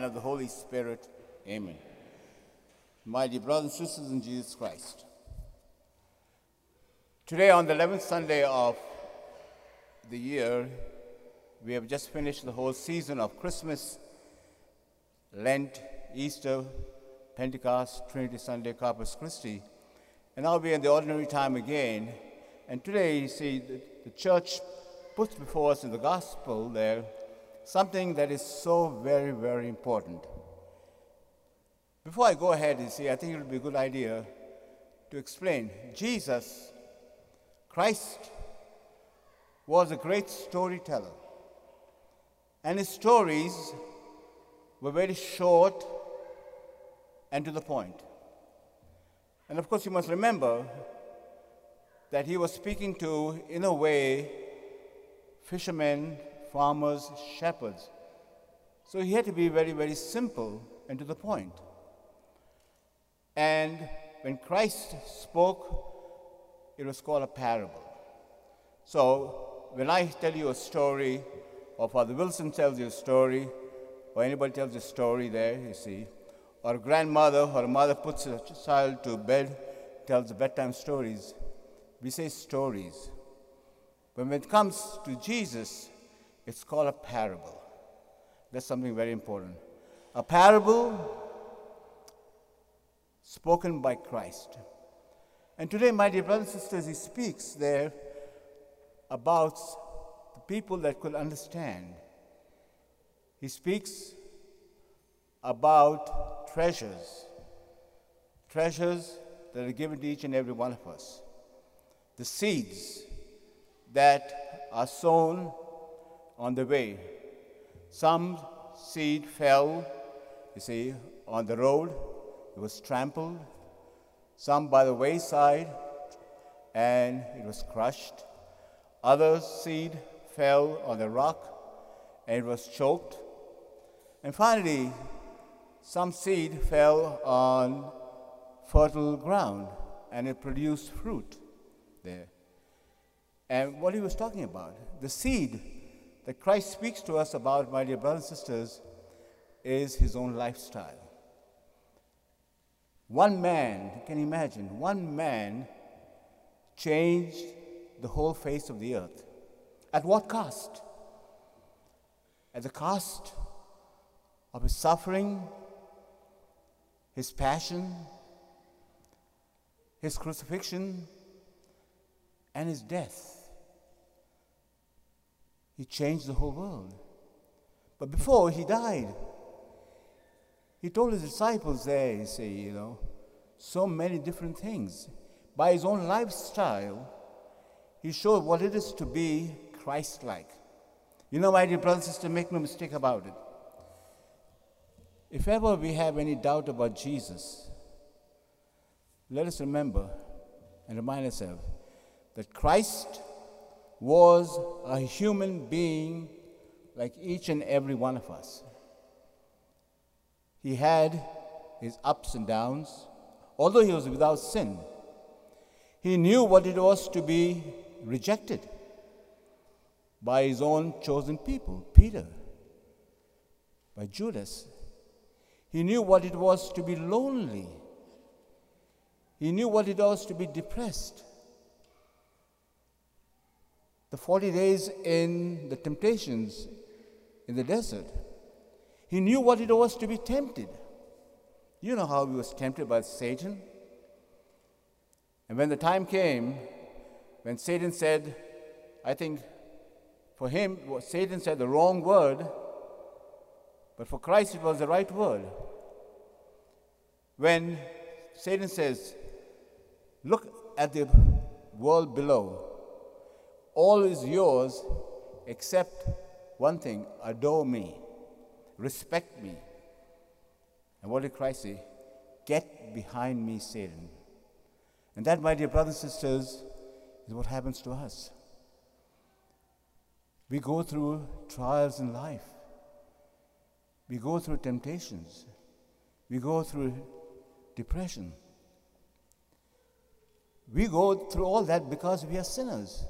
and of the Holy Spirit. Amen. My dear brothers and sisters in Jesus Christ, today on the 11th Sunday of the year, we have just finished the whole season of Christmas, Lent, Easter, Pentecost, Trinity Sunday, Corpus Christi, and now we are in the ordinary time again. And today, you see, the church puts before us in the gospel there something that is so very, very important. Before I go ahead, you see, I think it would be a good idea to explain. Jesus, Christ, was a great storyteller. And his stories were very short and to the point. And of course, you must remember that he was speaking to, in a way, fishermen, farmers, shepherds. So he had to be very, very simple and to the point. And when Christ spoke, it was called a parable. So when I tell you a story, or Father Wilson tells you a story, or anybody tells a story there, you see, or a grandmother or a mother puts a child to bed, tells bedtime stories, we say stories. But when it comes to Jesus, it's called a parable. That's something very important. A parable spoken by Christ. And today, my dear brothers and sisters, he speaks there about the people that could understand. He speaks about treasures that are given to each and every one of us. The seeds that are sown on the way. Some seed fell, you see, on the road. It was trampled. Some by the wayside, and it was crushed. Other seed fell on the rock, and it was choked. And finally, some seed fell on fertile ground, and it produced fruit there. And what he was talking about, the seed that Christ speaks to us about, my dear brothers and sisters, is his own lifestyle. One man, can you imagine, one man changed the whole face of the earth. At what cost? At the cost of his suffering, his passion, his crucifixion, and his death. He changed the whole world. But before he died, he told his disciples there, you see, so many different things. By his own lifestyle, he showed what it is to be Christ-like. My dear brothers and sisters, make no mistake about it. If ever we have any doubt about Jesus, let us remember and remind ourselves that Christ was a human being like each and every one of us. He had his ups and downs. Although he was without sin, he knew what it was to be rejected by his own chosen people, Peter, by Judas. He knew what it was to be lonely. He knew what it was to be depressed. The 40 days in the temptations in the desert. He knew what it was to be tempted. You know how he was tempted by Satan? And when the time came, when Satan said, I think for him, Satan said the wrong word, but for Christ it was the right word. When Satan says, look at the world below. All is yours except one thing, adore me, respect me. And what did Christ say? Get behind me, Satan. And that, my dear brothers and sisters, is what happens to us. We go through trials in life. We go through temptations. We go through depression. We go through all that because we are sinners.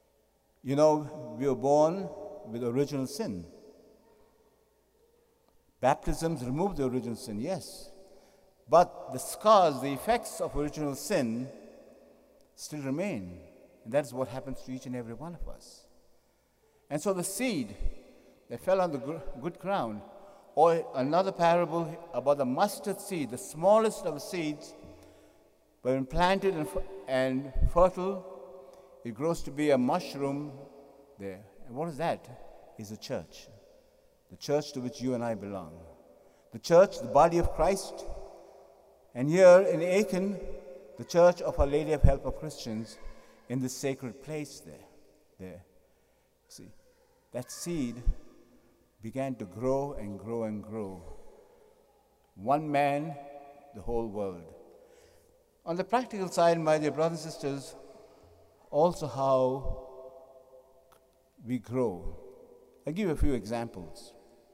We were born with original sin. Baptisms remove the original sin, yes. But the scars, the effects of original sin still remain. And that's what happens to each and every one of us. And so the seed that fell on the good ground, or another parable about the mustard seed, the smallest of the seeds, but when planted and fertile, it grows to be a mushroom there. And what is that? Is the church to which you and I belong. The church, the body of Christ. And here in Aiken, the Church of Our Lady of Help of Christians in this sacred place there. See, that seed began to grow and grow and grow. One man, the whole world. On the practical side, my dear brothers and sisters, also how we grow. I'll give you a few examples.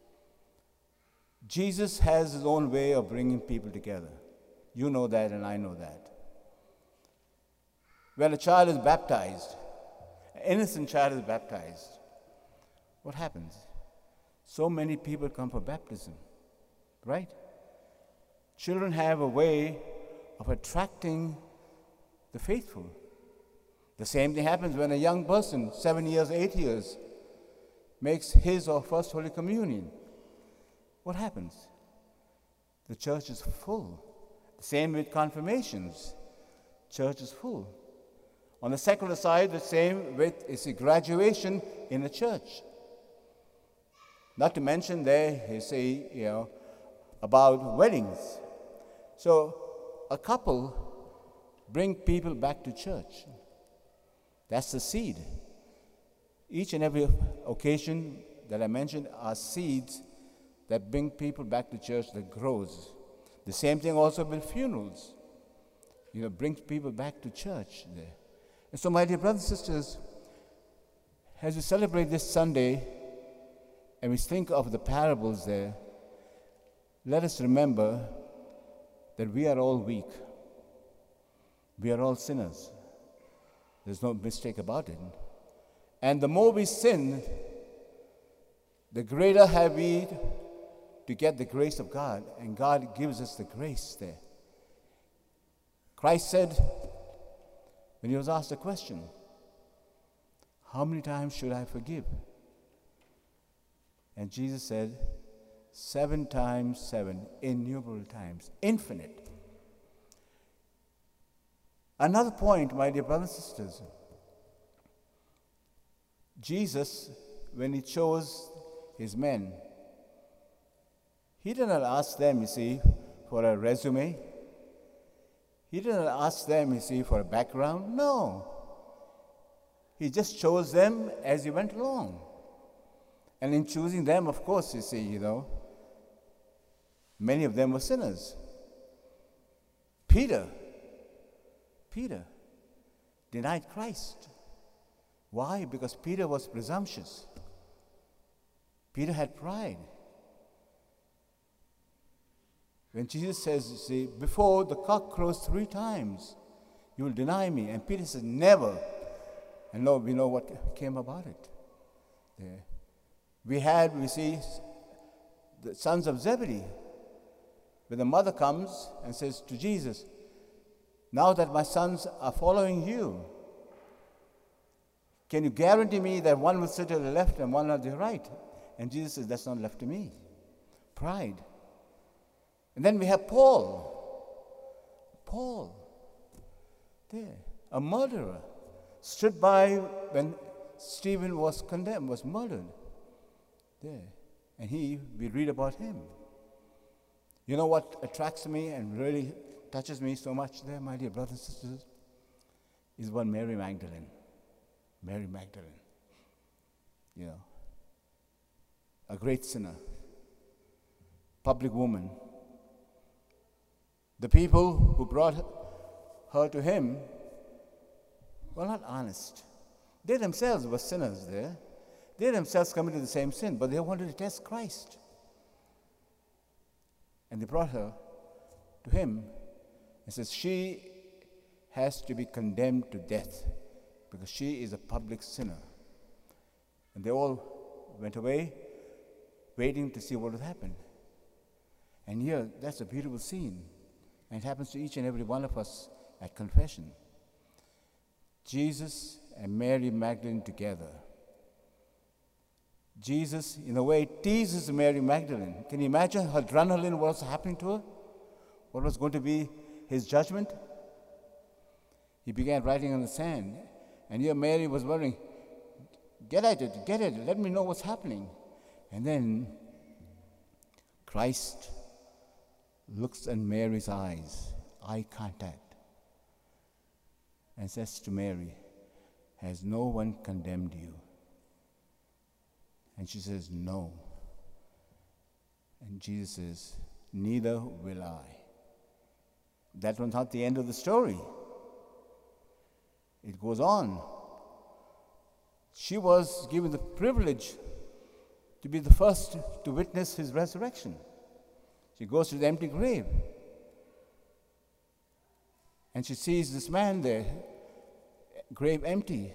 Jesus has his own way of bringing people together. You know that and I know that. When a child is baptized, an innocent child is baptized, what happens? So many people come for baptism, right? Children have a way of attracting the faithful. The same thing happens when a young person, 7 years, 8 years, makes his or first Holy Communion. What happens? The church is full. The same with confirmations. Church is full. On the secular side, the same with is a graduation in a church. Not to mention there, you see, about weddings. So a couple bring people back to church. That's the seed. Each and every occasion that I mentioned are seeds that bring people back to church that grows. The same thing also with funerals. Brings people back to church there. And so, my dear brothers and sisters, as we celebrate this Sunday and we think of the parables there, let us remember that we are all weak. We are all sinners. There's no mistake about it. And the more we sin, the greater have we to get the grace of God, and God gives us the grace there. Christ said, when he was asked a question, how many times should I forgive? And Jesus said, 7 times 7, innumerable times, infinite. Another point, my dear brothers and sisters, Jesus, when he chose his men, he did not ask them, you see, for a resume. He did not ask them, you see, for a background. No. He just chose them as he went along. And in choosing them, of course, you see, many of them were sinners. Peter denied Christ. Why? Because Peter was presumptuous. Peter had pride. When Jesus says, you see, before the cock crows 3 times, you will deny me. And Peter said, never. And Lord, we know what came about it. There. We see, the sons of Zebedee, where the mother comes and says to Jesus, now that my sons are following you, can you guarantee me that one will sit at the left and one at the right? And Jesus says, that's not left to me. Pride. And then we have Paul, there, a murderer, stood by when Stephen was condemned, was murdered, there. And we read about him. You know what attracts me and really touches me so much there, my dear brothers and sisters, is one Mary Magdalene. Mary Magdalene, a great sinner, public woman. The people who brought her to him were not honest. They themselves were sinners there. They themselves committed the same sin, but they wanted to test Christ. And they brought her to him and says, she has to be condemned to death because she is a public sinner. And they all went away waiting to see what would happen. And here, that's a beautiful scene. And it happens to each and every one of us at confession. Jesus and Mary Magdalene together. Jesus, in a way, teases Mary Magdalene. Can you imagine her adrenaline, what was happening to her? What was going to be his judgment? He began writing on the sand. And here Mary was wondering, get at it, let me know what's happening. And then Christ looks in Mary's eyes, eye contact, and says to Mary, has no one condemned you? And she says, no. And Jesus says, neither will I. That was not the end of the story. It goes on. She was given the privilege to be the first to witness his resurrection. She goes to the empty grave. And she sees this man there, grave empty.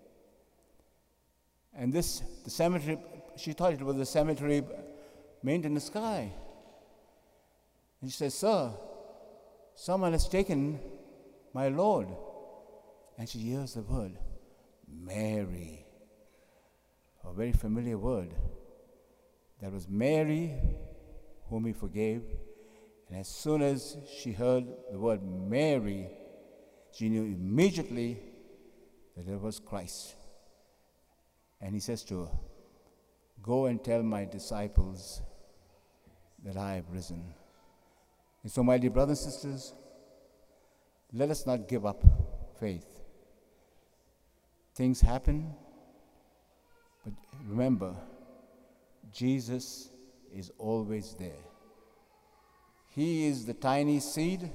And the cemetery, she thought it was a cemetery made in the sky. And she says, sir, someone has taken my Lord. And she hears the word, Mary. A very familiar word. That was Mary whom he forgave. And as soon as she heard the word Mary, she knew immediately that it was Christ. And he says to her, go and tell my disciples that I have risen. And so, my dear brothers and sisters, let us not give up faith. Things happen, but remember, Jesus is always there. He is the tiny seed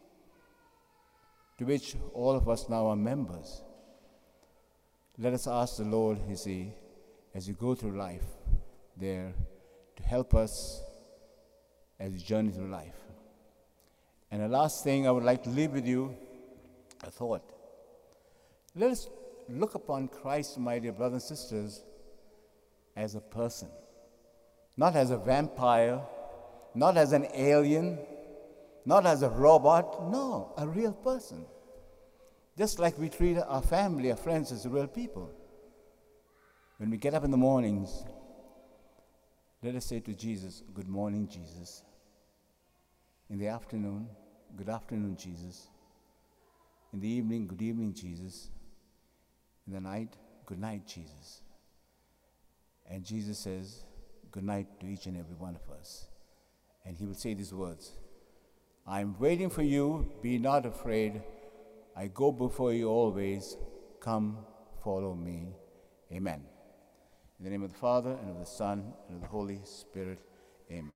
to which all of us now are members. Let us ask the Lord, as we go through life there, to help us as we journey through life. And the last thing I would like to leave with you, a thought. Let us look upon Christ, my dear brothers and sisters, as a person. Not as a vampire, not as an alien, not as a robot, no, a real person. Just like we treat our family, our friends as real people. When we get up in the mornings, let us say to Jesus, good morning, Jesus. In the afternoon, good afternoon, Jesus. In the evening, good evening, Jesus. In the night, good night, Jesus. And Jesus says, good night to each and every one of us. And he will say these words, I'm waiting for you, be not afraid. I go before you always. Come, follow me. Amen. In the name of the Father, and of the Son, and of the Holy Spirit. Amen.